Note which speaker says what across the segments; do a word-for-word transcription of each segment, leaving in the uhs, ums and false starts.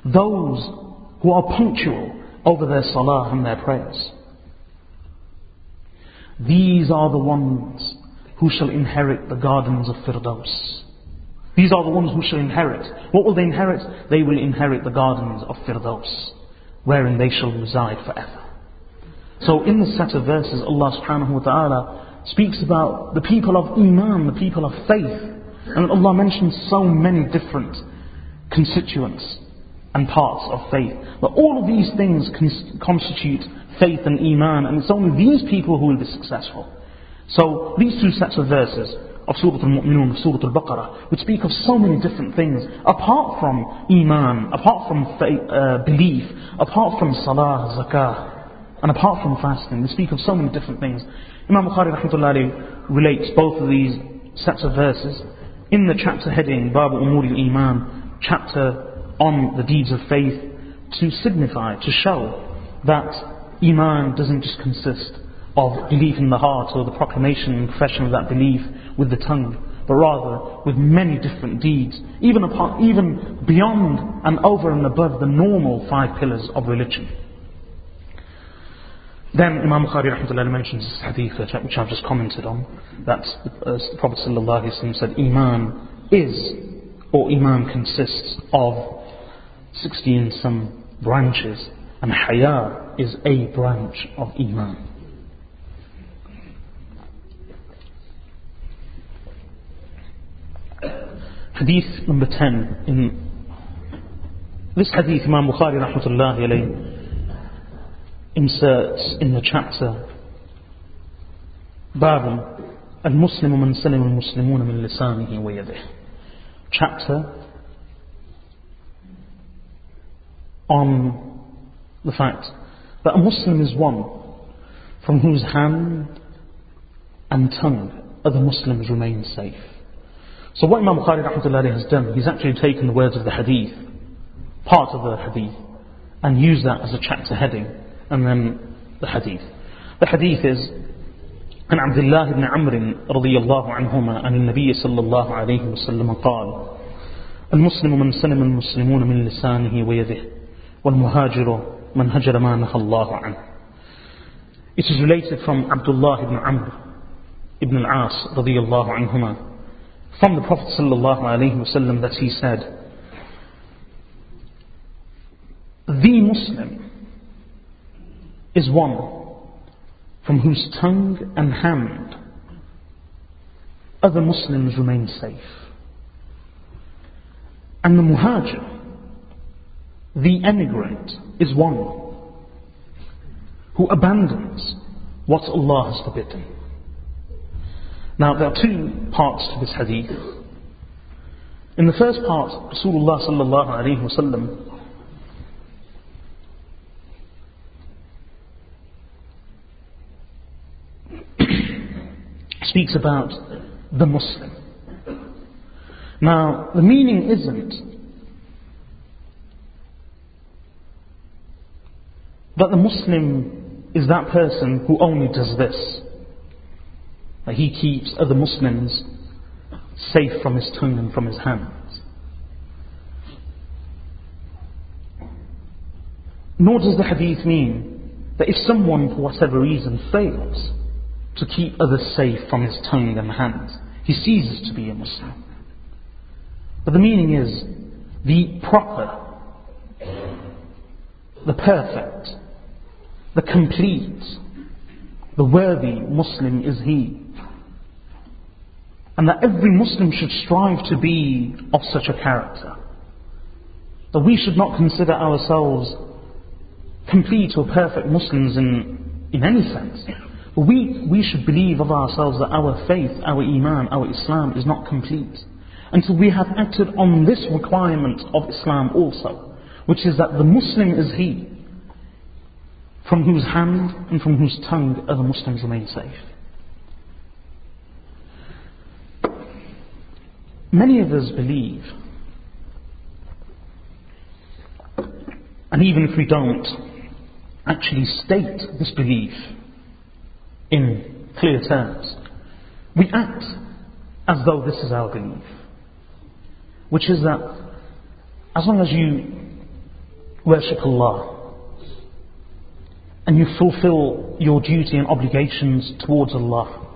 Speaker 1: those who are punctual over their salah and their prayers. These are the ones who shall inherit the gardens of Firdaus. These are the ones who shall inherit. What will they inherit? They will inherit the gardens of Firdaus, wherein they shall reside forever. So in this set of verses, Allah subhanahu wa ta'ala speaks about the people of Iman, the people of faith. And Allah mentions so many different constituents and parts of faith. But all of these things cons- constitute faith and Iman, and it's only these people who will be successful. So these two sets of verses of Surah Al-Mu'minun, Surah Al-Baqarah, which speak of so many different things, apart from Iman, apart from faith, uh, belief, apart from Salah, Zakah, and apart from fasting. They speak of so many different things. Imam Bukhari rahmatullahi relates both of these sets of verses in the chapter heading Babu Umuri al-Iman, chapter on the deeds of faith, to signify, to show that Iman doesn't just consist of belief in the heart or the proclamation and profession of that belief with the tongue, but rather with many different deeds, even apart, even beyond and over and above the normal five pillars of religion. Then Imam Bukhari rahmatullahi mentions this hadith which I've just commented on, that uh, the Prophet sallallahu alaihi wasallam said Iman is, or Iman consists of sixty and some branches, and Haya is a branch of Iman. Hadith number ten. In this hadith, Imam Bukhari rahmatullahi alayhi inserts in the chapter Bab al-Muslimu man salima al-Muslimuna min lisanihi wa yadihi, chapter on the fact that a Muslim is one from whose hand and tongue other Muslims remain safe. So what Imam Bukhari rahmatullahi has done, he's actually taken the words of the hadith, part of the hadith, and used that as a chapter heading, and then the hadith. The hadith is عن عبد الله بن عمرو رضي الله عنهما عن النبي صلى الله عليه وسلم قال المسلم من سلم المسلمون من لسانه ويده والمهاجر من هجر ما نهى الله عنه. It is related from Abdullah ibn Amr ibn al-As رضي الله عنهما from the Prophet صلى الله عليه وسلم that he said, the Muslim is one from whose tongue and hand other Muslims remain safe. And the muhajir, the emigrant, is one who abandons what Allah has forbidden. Now there are two parts to this hadith. In the first part, Rasulullah sallallahu alaihi wasallam speaks about the Muslim. Now, the meaning isn't that the Muslim is that person who only does this, that he keeps other Muslims safe from his tongue and from his hands. Nor does the hadith mean that if someone for whatever reason fails to keep others safe from his tongue and hands, he ceases to be a Muslim. But the meaning is the proper, the perfect, the complete, the worthy Muslim is he. And that every Muslim should strive to be of such a character. That we should not consider ourselves complete or perfect Muslims in, in any sense. But we, we should believe of ourselves that our faith, our Iman, our Islam is not complete until we have acted on this requirement of Islam also, which is that the Muslim is he from whose hand and from whose tongue other Muslims remain safe. Many of us believe, and even if we don't actually state this belief in clear terms, we act as though this is our belief, which is that as long as you worship Allah, and you fulfill your duty and obligations towards Allah,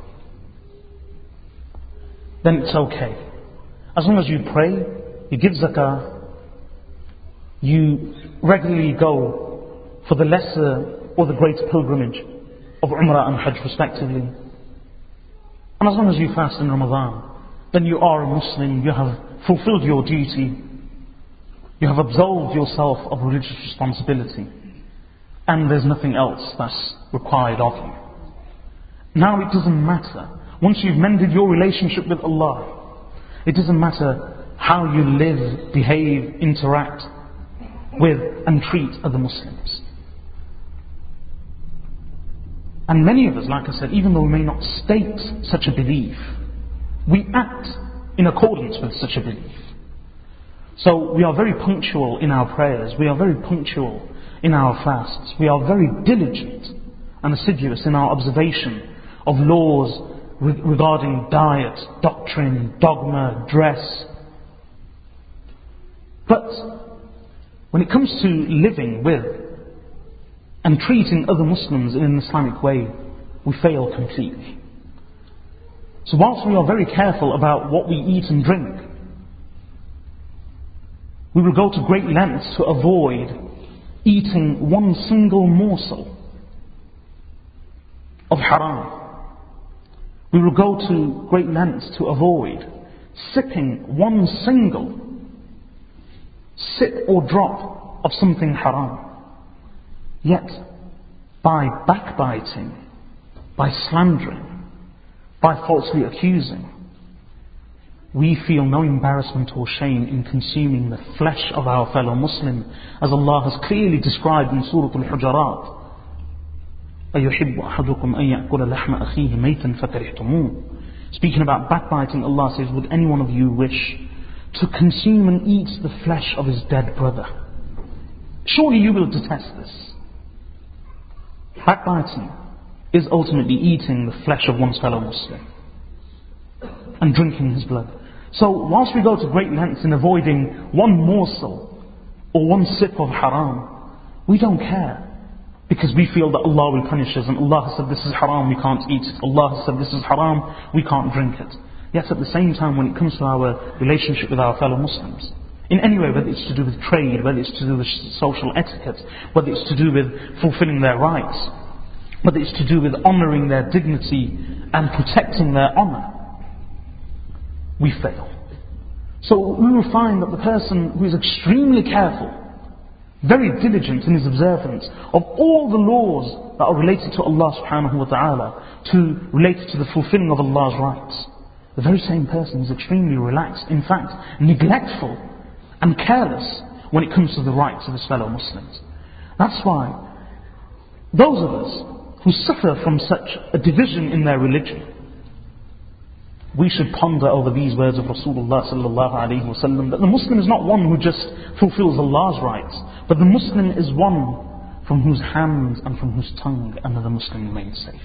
Speaker 1: then it's okay. As long as you pray, you give zakah, you regularly go for the lesser or the greater pilgrimage of Umrah and Hajj respectively, and as long as you fast in Ramadan, then you are a Muslim, you have fulfilled your duty, you have absolved yourself of religious responsibility, and there's nothing else that's required of you. Now it doesn't matter. Once you've mended your relationship with Allah, it doesn't matter how you live, behave, interact with and treat other Muslims. And many of us, like I said, even though we may not state such a belief, we act in accordance with such a belief. So we are very punctual in our prayers, we are very punctual in our fasts, we are very diligent and assiduous in our observation of laws re- regarding diet, doctrine, dogma, dress. But when it comes to living with and treating other Muslims in an Islamic way, we fail completely. So whilst we are very careful about what we eat and drink, we will go to great lengths to avoid eating one single morsel of haram. We will go to great lengths to avoid sipping one single sip or drop of something haram. Yet, by backbiting, by slandering, by falsely accusing, we feel no embarrassment or shame in consuming the flesh of our fellow Muslim, as Allah has clearly described in Surah Al-Hujarat. أَيُحِبُّ أَحَدُكُمْ أَن يَأْكُلَ لَحْمَ أَخِيهِ مَيْتًا فَكَرِهْتُمُوهُ. Speaking about backbiting, Allah says, would any one of you wish to consume and eat the flesh of his dead brother? Surely you will detest this. Backbiting is ultimately eating the flesh of one's fellow Muslim and drinking his blood. So whilst we go to great lengths in avoiding one morsel or one sip of haram, we don't care, because we feel that Allah will punish us, and Allah has said this is haram, we can't eat it. Allah has said this is haram, we can't drink it. Yet at the same time, when it comes to our relationship with our fellow Muslims, in any way, whether it's to do with trade, whether it's to do with social etiquette, whether it's to do with fulfilling their rights, whether it's to do with honouring their dignity and protecting their honour, we fail. So we will find that the person who is extremely careful, very diligent in his observance of all the laws that are related to Allah subhanahu wa ta'ala, to related to the fulfilling of Allah's rights, the very same person is extremely relaxed, in fact neglectful and careless when it comes to the rights of his fellow Muslims. That's why those of us who suffer from such a division in their religion, we should ponder over these words of Rasulullah sallallahu alaihi wasallam, that the Muslim is not one who just fulfills Allah's rights, but the Muslim is one from whose hand and from whose tongue another Muslim remains safe.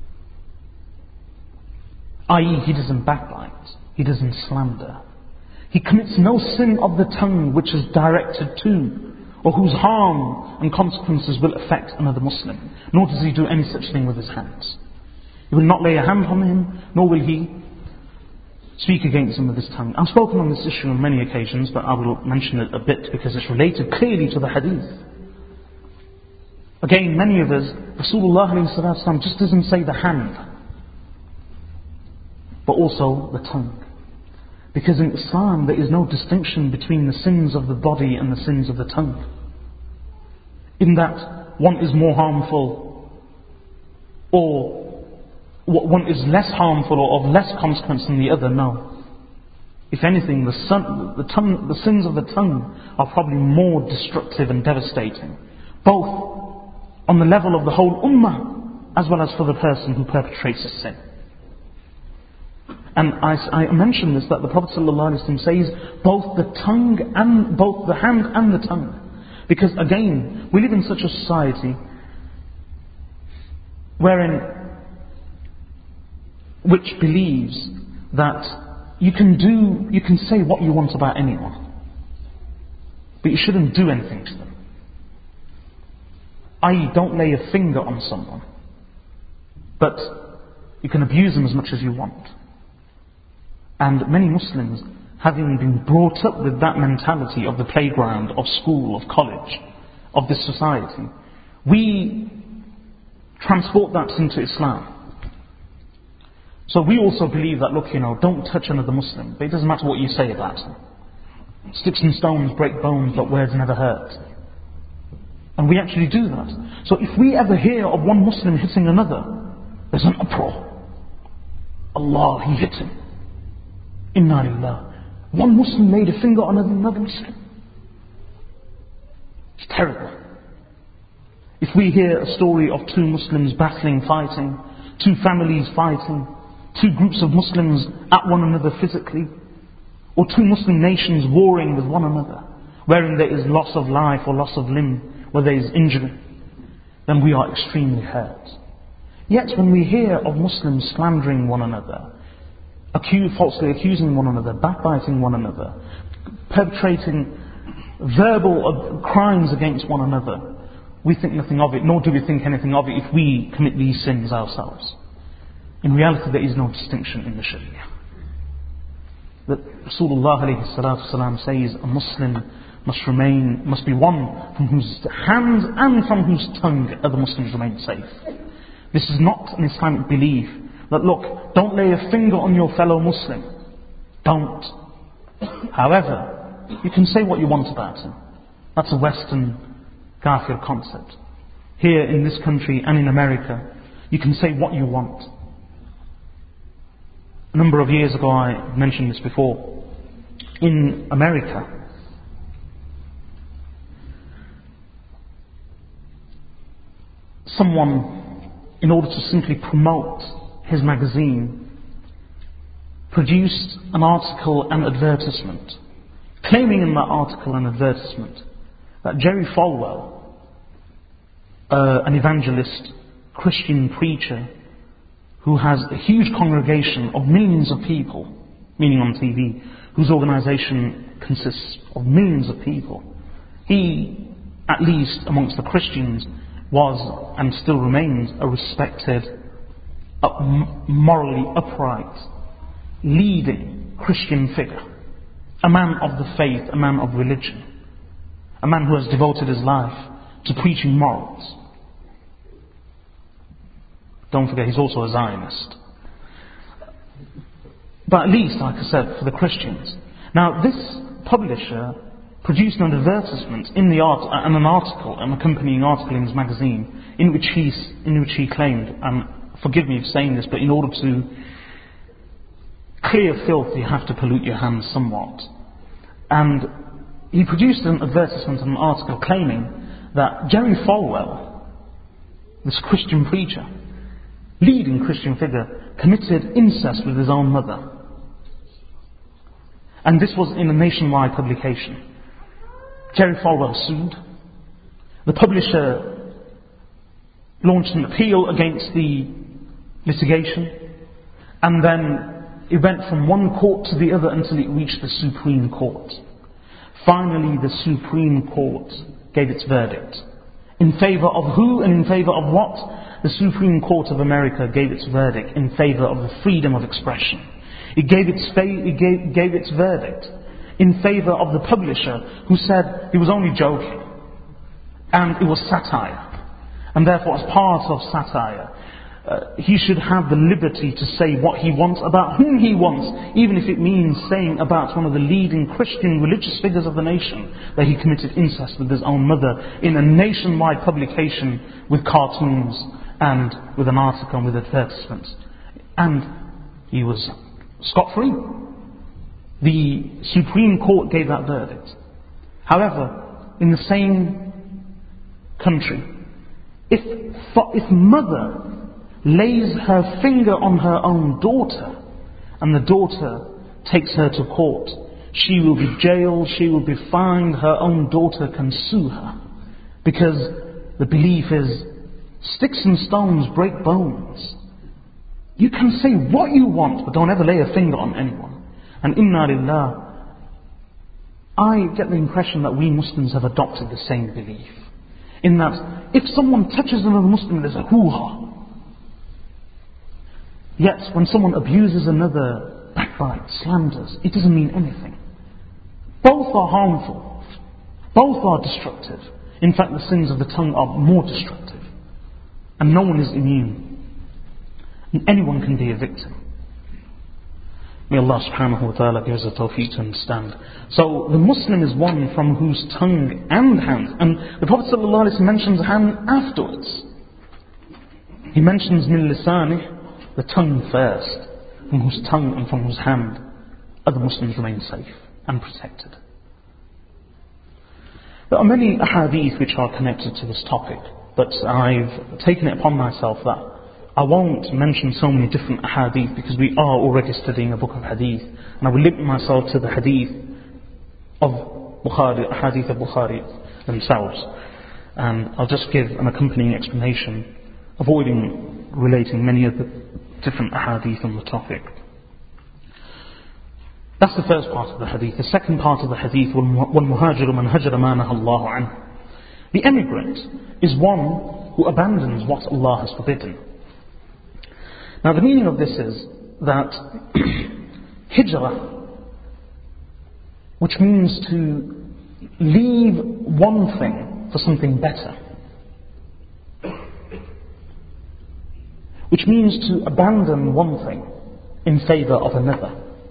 Speaker 1: that is, he doesn't backbite, he doesn't slander, he commits no sin of the tongue which is directed to, or whose harm and consequences will affect another Muslim, nor does he do any such thing with his hands. He will not lay a hand on him, nor will he speak against him with his tongue. I've spoken on this issue on many occasions, but I will mention it a bit because it's related clearly to the hadith. Again, many of us, Rasulullah ﷺ just doesn't say the hand, but also the tongue. Because in Islam there is no distinction between the sins of the body and the sins of the tongue, in that one is more harmful or one is less harmful or of less consequence than the other. No. If anything, the, son, the, tongue, the sins of the tongue are probably more destructive and devastating, both on the level of the whole ummah as well as for the person who perpetrates a sin. And I, I mentioned this, that the Prophet ﷺ says both the tongue and both the hand and the tongue. Because again, we live in such a society wherein which believes that you can do, you can say what you want about anyone, but you shouldn't do anything to them. that is, don't lay a finger on someone, but you can abuse them as much as you want. And many Muslims, having been brought up with that mentality of the playground, of school, of college, of this society, we transport that into Islam. So we also believe that, look, you know, don't touch another Muslim, but it doesn't matter what you say about him. Sticks and stones break bones, but words never hurt. And we actually do that. So if we ever hear of one Muslim hitting another, there's an uproar. Allah, he hit him. Inna lillah. One Muslim laid a finger on another Muslim. It's terrible. If we hear a story of two Muslims battling, fighting, two families fighting, two groups of Muslims at one another physically, or two Muslim nations warring with one another, wherein there is loss of life or loss of limb, where there is injury, then we are extremely hurt. Yet when we hear of Muslims slandering one another, accuse, falsely accusing one another, backbiting one another, perpetrating verbal crimes against one another, we think nothing of it, nor do we think anything of it if we commit these sins ourselves. In reality, there is no distinction in the Sharia. That Rasulullah alayhi salatu salam says a Muslim must remain, must be one from whose hands and from whose tongue other Muslims remain safe. This is not an Islamic belief that, look, don't lay a finger on your fellow Muslim. Don't. However, you can say what you want about him. That's a Western Kafir concept. Here in this country and in America, you can say what you want. A number of years ago, I mentioned this before, in America, someone, in order to simply promote his magazine, produced an article and advertisement, claiming in that article and advertisement that Jerry Falwell, uh, an evangelist, Christian preacher, who has a huge congregation of millions of people, meaning on T V, whose organization consists of millions of people, he, at least amongst the Christians, was and still remains a respected, up, morally upright, leading Christian figure, a man of the faith, a man of religion, a man who has devoted his life to preaching morals. Don't forget, he's also a Zionist. But at least, like I said, for the Christians. Now, this publisher produced an advertisement in the art, and an article, an accompanying article in his magazine, in which he, in which he claimed, and forgive me for saying this, but in order to clear filth, you have to pollute your hands somewhat. And he produced an advertisement and an article claiming that Jerry Falwell, this Christian preacher, leading Christian figure, committed incest with his own mother. And this was in a nationwide publication. Jerry Falwell sued. The publisher launched an appeal against the litigation, and then it went from one court to the other until it reached the Supreme Court. Finally, the Supreme Court gave its verdict. In favor of who and in favor of what? The Supreme Court of America gave its verdict in favor of the freedom of expression. It gave its, fa- it gave, gave its verdict in favor of the publisher, who said he was only joking and it was satire. And therefore, as part of satire, uh, he should have the liberty to say what he wants about whom he wants, even if it means saying about one of the leading Christian religious figures of the nation that he committed incest with his own mother in a nationwide publication with cartoons and with an article and with advertisements. And he was scot-free. The Supreme Court gave that verdict. However, in the same country, if, if mother lays her finger on her own daughter and the daughter takes her to court, she will be jailed, she will be fined, her own daughter can sue her. Because the belief is, sticks and stones break bones. You can say what you want, but don't ever lay a finger on anyone. And inna lillah, I get the impression that we Muslims have adopted the same belief. In that, If someone touches another Muslim, there's a hoo-ha. Yet, when someone abuses another, backbites, slanders, it doesn't mean anything. Both are harmful. Both are destructive. In fact, the sins of the tongue are more destructive. And no one is immune. And anyone can be a victim. May Allah subhanahu wa ta'ala give us a tawfiq to understand. So, the Muslim is one from whose tongue and hand, and the Prophet sallallahu alaihi wasallam mentions hand afterwards. He mentions min lisanih, the tongue first, from whose tongue and from whose hand other Muslims remain safe and protected. There are many ahadith which are connected to this topic, but I've taken it upon myself that I won't mention so many different hadith because we are already studying a book of hadith, and I will limit myself to the hadith of Bukhari, hadith of Bukhari themselves, and I'll just give an accompanying explanation, avoiding relating many of the different hadith on the topic. That's the first part of the hadith. The second part of the hadith, وَالْمُهَاجِرُ مَنْ هَجَرَ مَا نَهَى اللَّهُ عَنْهُ. The emigrant is one who abandons what Allah has forbidden. Now the meaning of this is that hijrah, which means to leave one thing for something better, which means to abandon one thing in favour of another.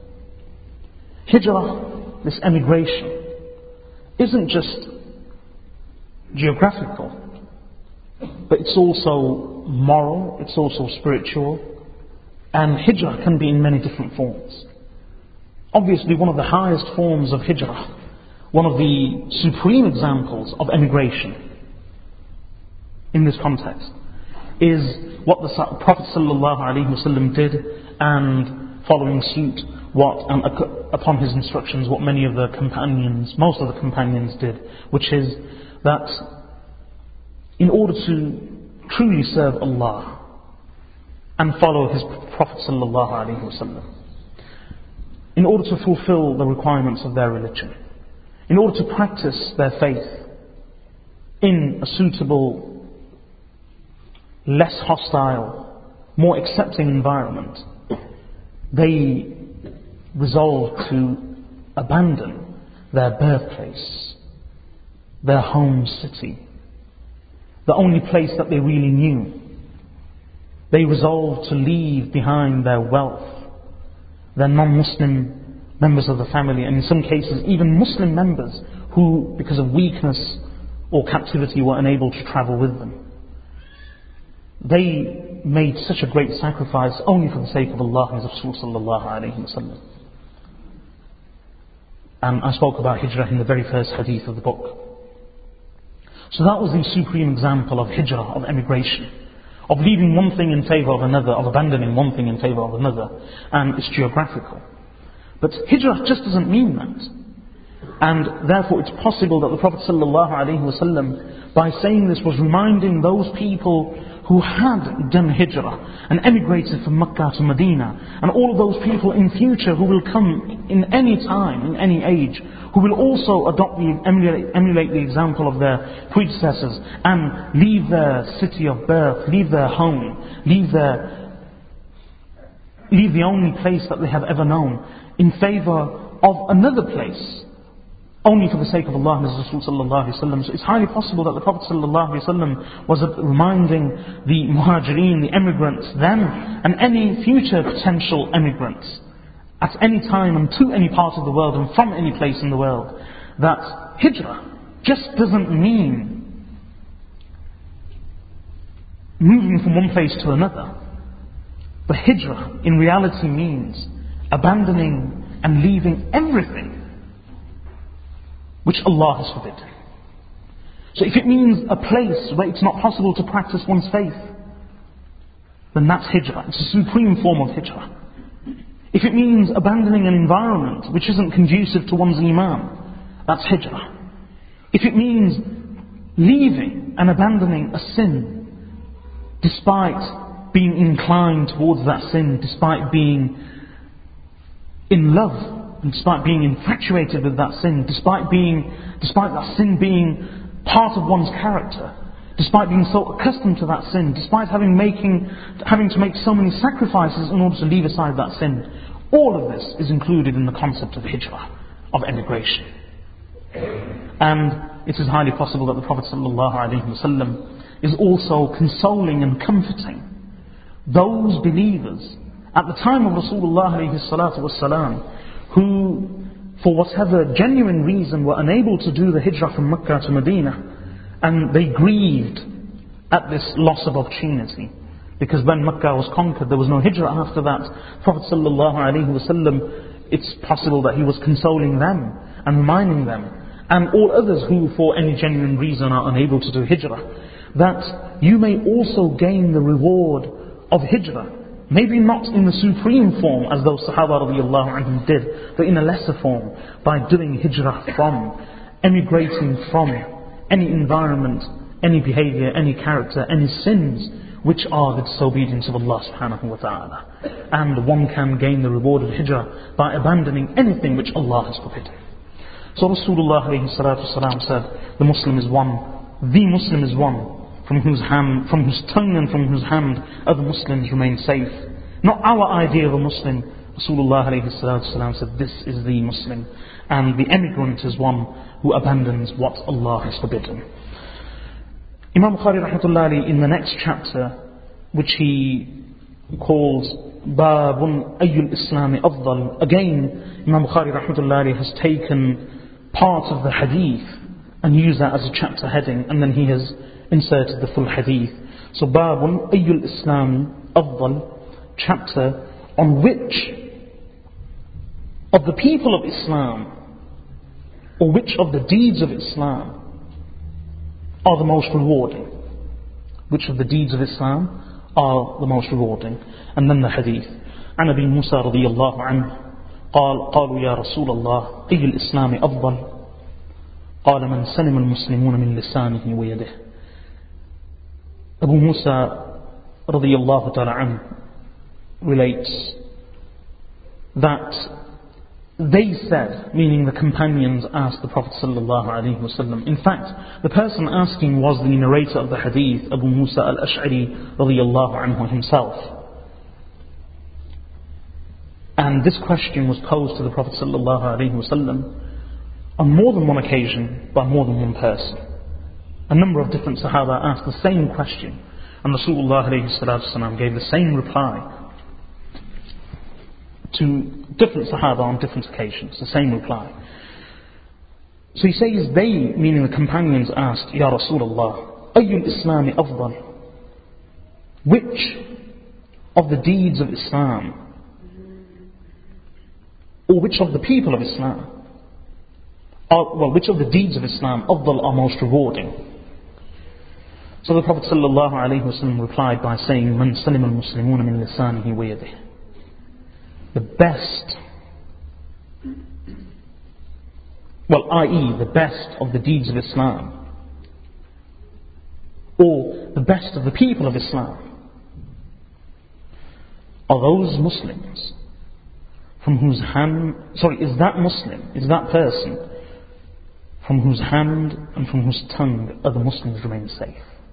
Speaker 1: Hijrah, this emigration, isn't just geographical, but it's also moral, it's also spiritual. And hijrah can be in many different forms. Obviously, one of the highest forms of hijrah, one of the supreme examples of emigration in this context, is what the Prophet ﷺ did, and following suit, what and upon his instructions, what many of the companions, most of the companions did, which is that in order to truly serve Allah and follow his Prophet sallallahu alaihi wasallam, in order to fulfill the requirements of their religion, in order to practice their faith in a suitable, less hostile, more accepting environment, they resolved to abandon their birthplace, their home city, the only place that they really knew. They resolved to leave behind their wealth, their non-Muslim members of the family, and in some cases even Muslim members who, because of weakness or captivity, were unable to travel with them. They made such a great sacrifice only for the sake of Allah and His Rasul sallallahu alayhi wa sallam. And I spoke about hijrah in the very first hadith of the book. So that was the supreme example of hijrah, of emigration, of leaving one thing in favour of another, of abandoning one thing in favour of another, and it's geographical. But hijrah just doesn't mean that. And therefore it's possible that the Prophet ﷺ, by saying this, was reminding those people who had done hijrah and emigrated from Mecca to Medina, and all of those people in future who will come in any time, in any age, who will also adopt the, emulate, emulate the example of their predecessors and leave their city of birth, leave their home, leave their, leave the only place that they have ever known in favour of another place, only for the sake of Allah and His Rasul sallallahu alaihi wasallam. So it's highly possible that the Prophet sallallahu alaihi wasallam was reminding the muhajirin, the emigrants, them and any future potential emigrants at any time and to any part of the world and from any place in the world, that hijrah just doesn't mean moving from one place to another. But hijrah in reality means abandoning and leaving everything which Allah has forbidden. So if it means a place where it's not possible to practice one's faith, then that's hijrah. It's a supreme form of hijrah. If it means abandoning an environment which isn't conducive to one's iman, that's hijrah. If it means leaving and abandoning a sin, despite being inclined towards that sin, despite being in love, and despite being infatuated with that sin, despite being, despite that sin being part of one's character, despite being so accustomed to that sin, despite having, making, having to make so many sacrifices in order to leave aside that sin. All of this is included in the concept of hijrah, of emigration. And it is highly possible that the Prophet ﷺ is also consoling and comforting those believers at the time of Rasulullah ﷺ who, for whatever genuine reason, were unable to do the hijrah from Mecca to Medina, and they grieved at this loss of opportunity. Because when Mecca was conquered, there was no hijrah after that. Prophet ﷺ, it's possible that he was consoling them and reminding them, and all others who for any genuine reason are unable to do hijrah, that you may also gain the reward of hijrah. Maybe not in the supreme form as those Sahaba radiallahu anhum did, but in a lesser form, by doing hijrah from, emigrating from any environment, any behavior, any character, any sins which are the disobedience of Allah subhanahu wa ta'ala. And one can gain the reward of hijrah by abandoning anything which Allah has forbidden. So Rasulullah alayhi salatu wasalam said, the Muslim is one, the Muslim is one, from whose hand, from whose tongue and from whose hand other Muslims remain safe. Not our idea of a Muslim. Rasulullah alayhi salatu wasalam said, this is the Muslim. And the emigrant is one who abandons what Allah has forbidden. Imam Bukhari rahmatullahi alayhi, in the next chapter, which he calls Babun Ayyul Islami Afdal, again Imam Bukhari rahmatullahi alayhi has taken part of the hadith and used that as a chapter heading, and then he has inserted the full hadith. So Babun Ayyul Islami Afdal, chapter on which of the people of Islam, or which of the deeds of Islam are the most rewarding. Which of the deeds of Islam are the most rewarding. And then the hadith. عن أبي موسى رضي الله عنه قال قالوا يا رسول الله أي الإسلام أفضل قال من سلم المسلمون من لسانه ويده. Abu Musa رضي الله تعالى عنه relates that they said, meaning the companions asked the Prophet sallallahu alaihi wasallam. In fact, the person asking was the narrator of the hadith, Abu Musa al-Ash'ari radiyallahu anhu himself. And this question was posed to the Prophet sallallahu alaihi wasallam on more than one occasion by more than one person. A number of different Sahaba asked the same question, and Rasulullah alayhi salatu wasallam gave the same reply to different Sahaba on different occasions, the same reply. So he says, they, meaning the companions, asked, Ya Rasulullah, Ayyul Islami Afdal? Which of the deeds of Islam, or which of the people of Islam, are, well, which of the deeds of Islam, Afdal, are most rewarding? So the Prophet sallallahu alaihi wasallam replied by saying, Man salim al-Muslimuna min lisanihi wa yadihi. The best, well, that is the best of the deeds of Islam, or the best of the people of Islam, are those Muslims from whose hand, sorry, is that Muslim, is that person from whose hand and from whose tongue other Muslims remain safe.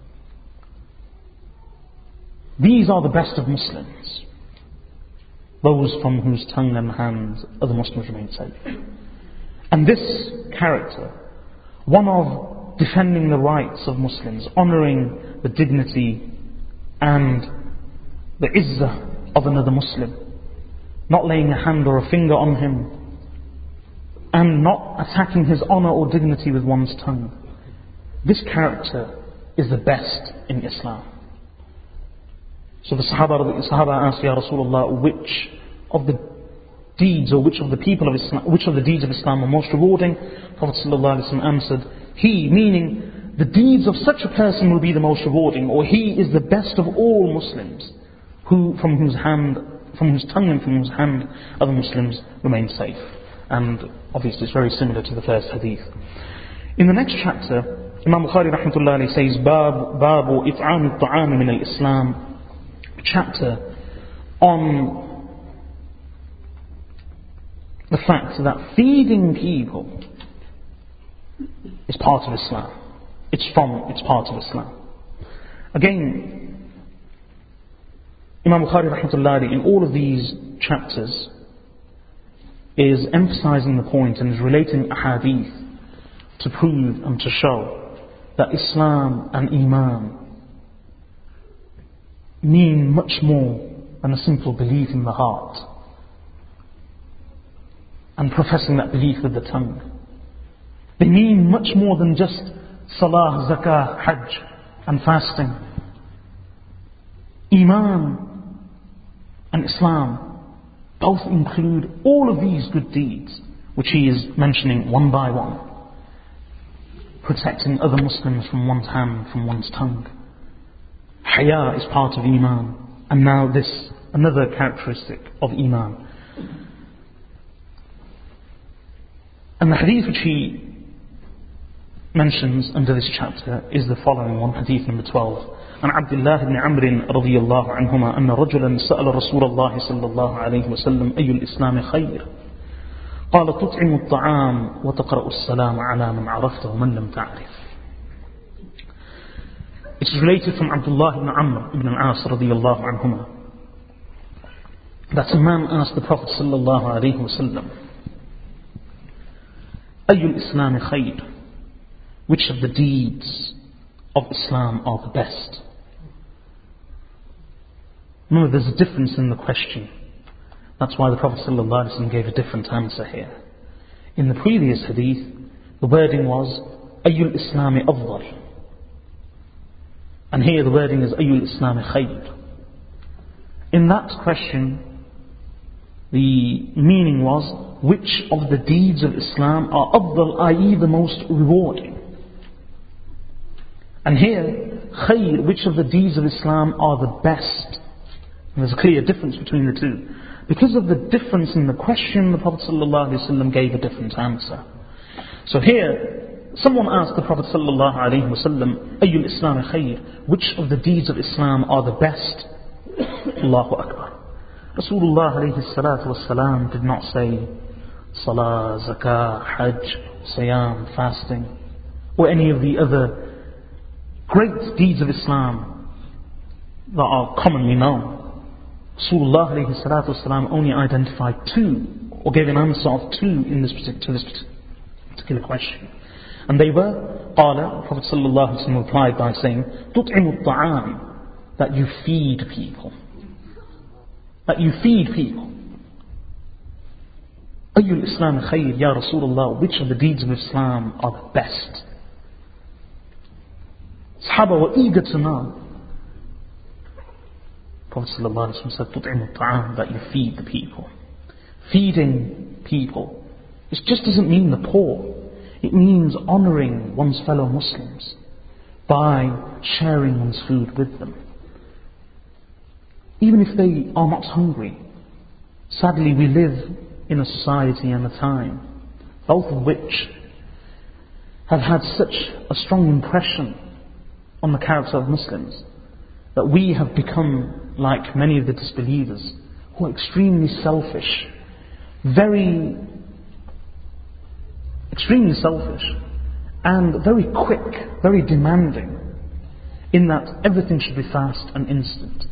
Speaker 1: These are the best of Muslims, those from whose tongue and hands other Muslims remain safe. And this character, one of defending the rights of Muslims, honouring the dignity and the izzah of another Muslim, not laying a hand or a finger on him, and not attacking his honour or dignity with one's tongue. This character is the best in Islam. So the Sahaba, the Sahaba asked, Ya Rasulullah, which of the deeds or which of the people of Islam, which of the deeds of Islam are most rewarding? Prophet ﷺ answered, he, meaning the deeds of such a person will be the most rewarding, or he is the best of all Muslims, who from whose hand, from whose tongue and from whose hand other Muslims remain safe. And obviously it's very similar to the first hadith. In the next chapter, Imam Bukhari rahmatullahi alayhi says, Bab, Babu it'am al-ta'am min al-Islam, chapter on the fact that feeding people is part of Islam. It's from, it's part of Islam. Again, Imam Bukhari rahmatullahi in all of these chapters is emphasizing the point and is relating ahadith to prove and to show that Islam and Iman mean much more than a simple belief in the heart and professing that belief with the tongue. They mean much more than just salah, zakah, hajj and fasting. Iman and Islam both include all of these good deeds, which he is mentioning one by one. Protecting other Muslims from one's hand, from one's tongue. Haya is part of Iman. And now this, another characteristic of Iman. And the hadith which he mentions under this chapter is the following one, hadith number twelve. عن عبد الله بن عمرو رضي الله عنهما أن رجلا سأل رسول الله صلى الله عليه وسلم أي الإسلام خير قال تطعم الطعام وتقرأ السلام على من عرفته ومن لم تعرف. It is related from Abdullah ibn Amr ibn al-As رضي الله عنهما that a man asked the Prophet صلى الله عليه وسلم أي الإسلام خير, which of the deeds of Islam are the best? Remember, there's a difference in the question. That's why the Prophet ﷺ gave a different answer here. In the previous hadith, the wording was Ayyul Islami Afdal, and here the wording is Ayyul Islami Khayr. In that question, the meaning was which of the deeds of Islam are Afdal, that is the most rewarding. And here, Khayr, which of the deeds of Islam are the best? And there's a clear difference between the two. Because of the difference in the question, the Prophet ﷺ gave a different answer. So here, someone asked the Prophet ﷺ, Ayyul Islam Khayr, which of the deeds of Islam are the best? Allahu Akbar. Rasulullah alayhi salatu wasalam did not say Salah, Zakah, Hajj, Siyam, fasting, or any of the other great deeds of Islam that are commonly known. Rasulullah alayhi salatu wasalam only identified two, or gave an answer of two in this particular, to this particular question. And they were, قال, the Prophet sallallahu alayhi wa replied by saying, تُطْعِمُ الطَّعَامِ, that you feed people. That you feed people. Ayyul Islam khayr, Ya Rasulullah, which of the deeds of Islam are the best? Sahaba were eager to know. Prophet ﷺ said, تُطْعِمُ الطَّعَامِ, that you feed the people. Feeding people, it just doesn't mean the poor. It means honouring one's fellow Muslims by sharing one's food with them. Even if they are not hungry. Sadly, we live in a society and a time, both of which have had such a strong impression on the character of Muslims, that we have become like many of the disbelievers, who are extremely selfish, very, extremely selfish, and very quick, very demanding, in that everything should be fast and instant.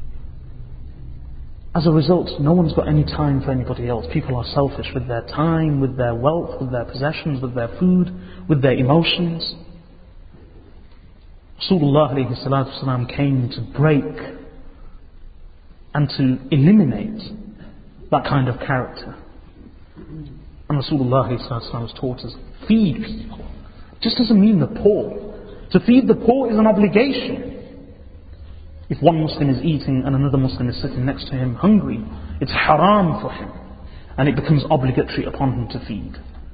Speaker 1: As a result, no one's got any time for anybody else. People are selfish with their time, with their wealth, with their possessions, with their food, with their emotions. Rasulullah alayhi salatu wasalam came to break and to eliminate that kind of character. And Rasulullah alayhi salatu wasalam has taught us, feed people. It just doesn't mean the poor. To feed the poor is an obligation. If one Muslim is eating and another Muslim is sitting next to him hungry, it's haram for him, and it becomes obligatory upon him to feed.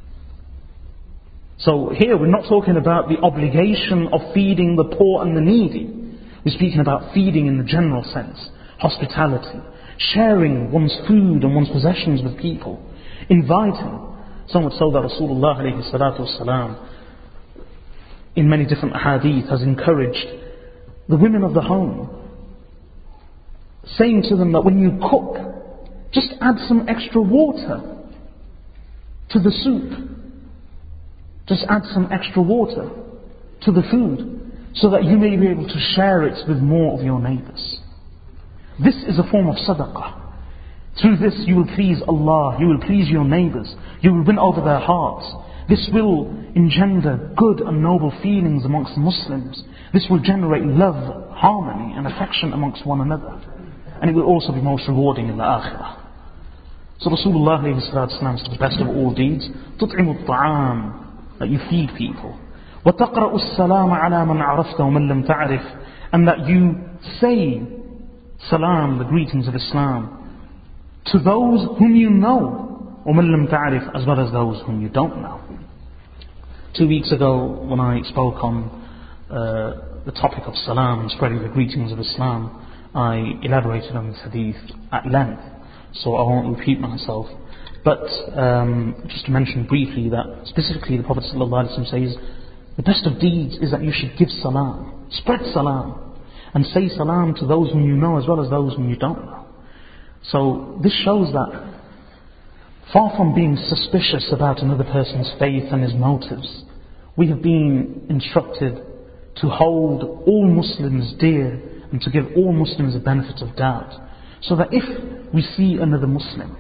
Speaker 1: So here we're not talking about the obligation of feeding the poor and the needy. We're speaking about feeding in the general sense, hospitality, sharing one's food and one's possessions with people, inviting. So much so that Rasulullah alayhi salatu wasalam, in many different hadith, has encouraged the women of the home, saying to them that when you cook, just add some extra water to the soup. Just add some extra water to the food, so that you may be able to share it with more of your neighbours. This is a form of sadaqah. Through this you will please Allah, you will please your neighbours, you will win over their hearts. This will engender good and noble feelings amongst Muslims. This will generate love, harmony and affection amongst one another. And it will also be most rewarding in the akhirah. So Rasulullah said the best of all deeds, تُطْعِمُ الطَّعَامِ, that you feed people. وَتَقْرَأُ السَّلَامَ عَلَى مَنْ عَرَفْتَ وَمَنْ لَمْ تَعْرِفْ, and that you say salam, the greetings of Islam, to those whom you know, وَمَنْ لَمْ تَعْرِفْ, as well as those whom you don't know. Two weeks ago, when I spoke on uh, the topic of salam and spreading the greetings of Islam, I elaborated on this hadith at length, so I won't repeat myself. But um, just to mention briefly that specifically the Prophet ﷺ says, the best of deeds is that you should give salam, spread salam, and say salam to those whom you know as well as those whom you don't know. So this shows that far from being suspicious about another person's faith and his motives, we have been instructed to hold all Muslims dear and to give all Muslims a benefit of doubt. So that if we see another Muslim,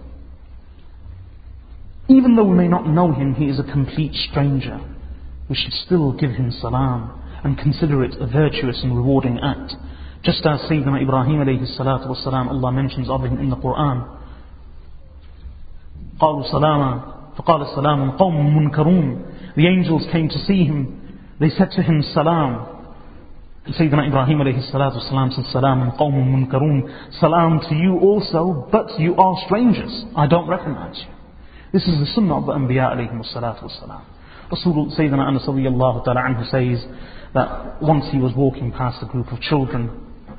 Speaker 1: even though we may not know him, he is a complete stranger, we should still give him salam and consider it a virtuous and rewarding act. Just as Sayyidina Ibrahim alayhi salatu wasalam, Allah mentions of him in the Quran. قالوا سلاما فقال سلام قوم منكرون. The angels came to see him. They said to him salam. Sayyidina Ibrahim alayhi salatu wasalam said salam qawm munkarun. Salam to you also, but you are strangers. I don't recognize you. This is the sunnah of the Anbiya alayhi salatu wasalam. Rasul Sayyidina Anas radiyallahu ta'ala anhu says that once he was walking past a group of children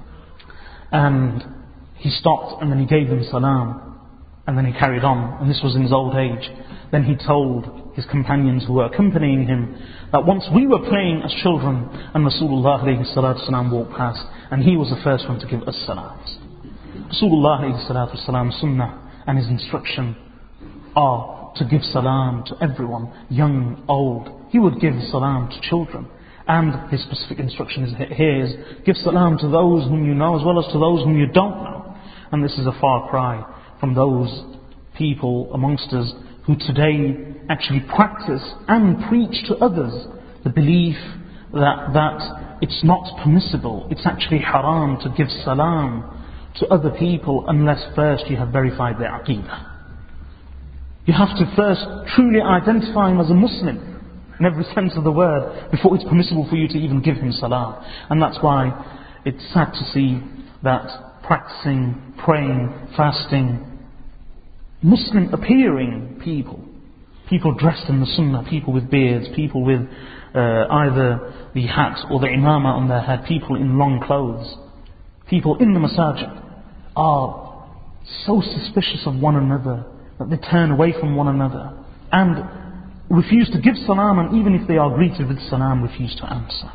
Speaker 1: and he stopped and then he gave them salam. And then he carried on, and this was in his old age. Then he told his companions who were accompanying him that once we were playing as children and Rasulullah alayhi salatu wasalam walked past, and he was the first one to give us salams. Rasulullah alayhi salatu wasalam sunnah and his instruction are to give salam to everyone, young, old. He would give salam to children. And his specific instruction is here is, give salam to those whom you know as well as to those whom you don't know. And this is a far cry from those people amongst us who today actually practice and preach to others the belief that, that it's not permissible, it's actually haram to give salam to other people unless first you have verified their aqeedah. You have to first truly identify him as a Muslim in every sense of the word before it's permissible for you to even give him salam. And that's why it's sad to see that practicing, praying, fasting, Muslim appearing people, people dressed in the sunnah, people with beards, people with uh, either the hat or the imamah on their head, people in long clothes, people in the masajid are so suspicious of one another that they turn away from one another and refuse to give salam, and even if they are greeted with salam, refuse to answer.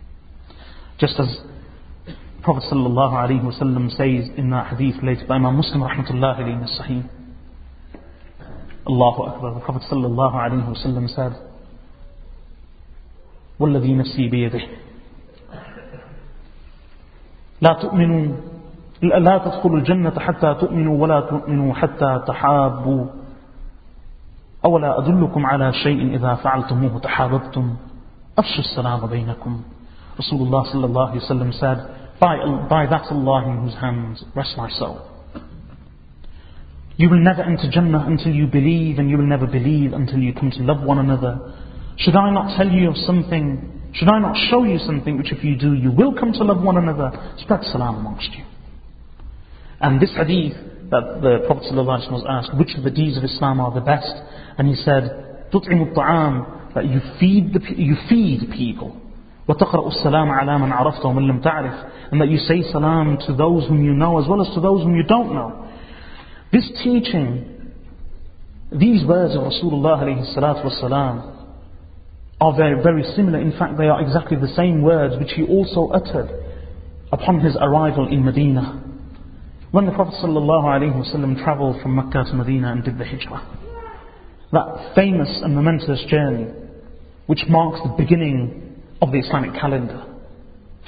Speaker 1: Just as Prophet sallallahu alaihi wasallam says in that hadith related by Imam Muslim rahmatullahi alayhi in the Sahih, Allahu Akbar, the Prophet sallallahu alaihi wasallam said, وَالَّذِي نَفْسِي بِيَدِهِ لا تؤمنوا لا تدخلوا الجنة حتى تؤمنوا ولا تؤمنوا حتى تحابوا أولا أدلكم على شيء إذا فعلتموه تحاببتم أفشوا السلام بينكم. Rasulullah sallallahu alaihi wasallam said, By, by that Allah in whose hands rests my soul, you will never enter Jannah until you believe, and you will never believe until you come to love one another. Should I not tell you of something, should I not show you something which if you do you will come to love one another? Spread salam amongst you. And this hadith that the Prophet ﷺ was asked, which of the deeds of Islam are the best? And he said, تُطْعِمُ الطَّعَامِ, that you feed, the, you feed people. وَتَقْرَأُ السَّلَامَ عَلَى مَنْ عَرَفْتَ وَمَنْ لَمْ تَعْرِفْ, and that you say salam to those whom you know as well as to those whom you don't know. This teaching, these words of Rasulullah alayhi salatu wasalam are very, very similar. In fact, they are exactly the same words which he also uttered upon his arrival in Medina. When the Prophet sallallahu alayhi wasallam travelled from Mecca to Medina and did the hijrah, that famous and momentous journey which marks the beginning of the Islamic calendar,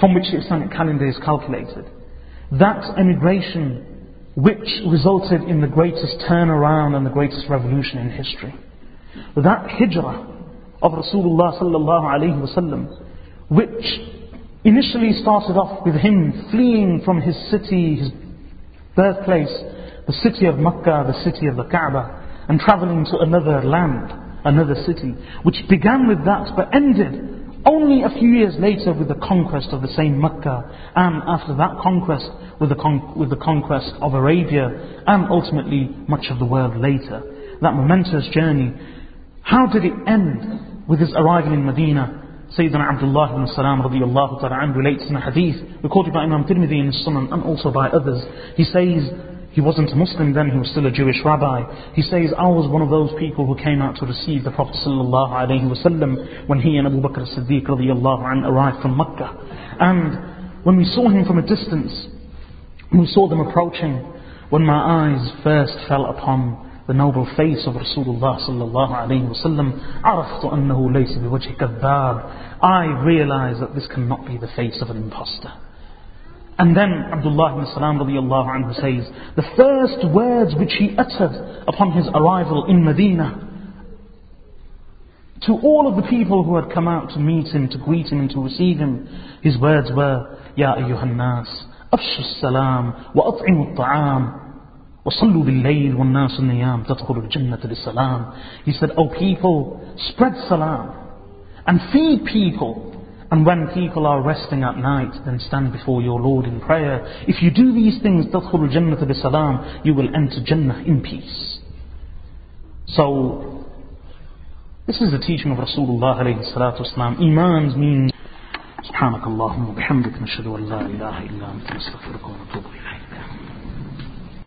Speaker 1: from which the Islamic calendar is calculated. That emigration which resulted in the greatest turnaround and the greatest revolution in history. That hijrah of Rasulullah sallallahu alayhi wasallam, which initially started off with him fleeing from his city, his birthplace, the city of Makkah, the city of the Kaaba, and travelling to another land, another city, which began with that but ended only a few years later with the conquest of the same Makkah, and after that conquest with the, con- with the conquest of Arabia, and ultimately much of the world later. That momentous journey, how did it end with his arrival in Medina? Sayyidina Abdullah ibn Salam radiyallahu ta'ala anhu relates in a hadith recorded by Imam Tirmidhi in his Sunan and also by others. He says, he wasn't a Muslim then, he was still a Jewish rabbi. He says, I was one of those people who came out to receive the Prophet sallallahu alayhi wasallam when he and Abu Bakr as-Siddiq radiyallahu anhu arrived from Makkah. And when we saw him from a distance, we saw them approaching, when my eyes first fell upon the noble face of Rasulullah sallallahu alayhi wasallam, عرفت أنه ليس بوجه كذاب. I realized that this cannot be the face of an impostor. And then Abdullah ibn Salam radiyallahu anhu says, the first words which he uttered upon his arrival in Medina to all of the people who had come out to meet him, to greet him and to receive him, his words were, Ya ayyuhan nas, afshu salam wa at'imu at-ta'am wa sallu bil-layl wa an-nasu niyam tadkhulu al-jannata bis-salam. He said, O people, spread salam and feed people. And when people are resting at night, then stand before your Lord in prayer. If you do these things, تَدْخُلُ الْجَنَّةَ بِسَلَامٍ, you will enter Jannah in peace. So, this is the teaching of Rasulullah alayhi salatu wasalam. Iman means, سبحانك اللهم وبحمدك نشهد أن لا إله إلا أنت نستغفرك ونتوب إليك.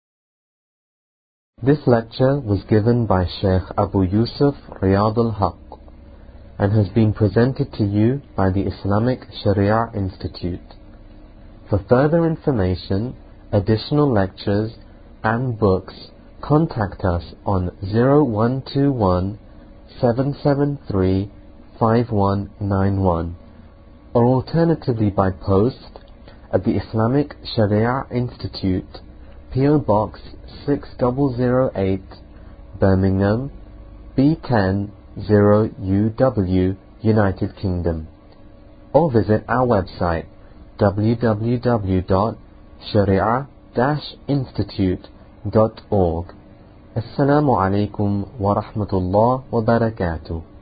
Speaker 2: This lecture was given by Sheikh Abu Yusuf Riyad al-Haq and has been presented to you by the Islamic Sharia Institute. For further information, additional lectures and books, contact us on zero one two one, seven seven three, five one nine one or alternatively by post at the Islamic Sharia Institute, P O Box six thousand eight, Birmingham, B ten zero U W, United Kingdom, or visit our website w w w dot sharia dash institute dot org. Assalamu alaikum wa rahmatullah wa barakatuh.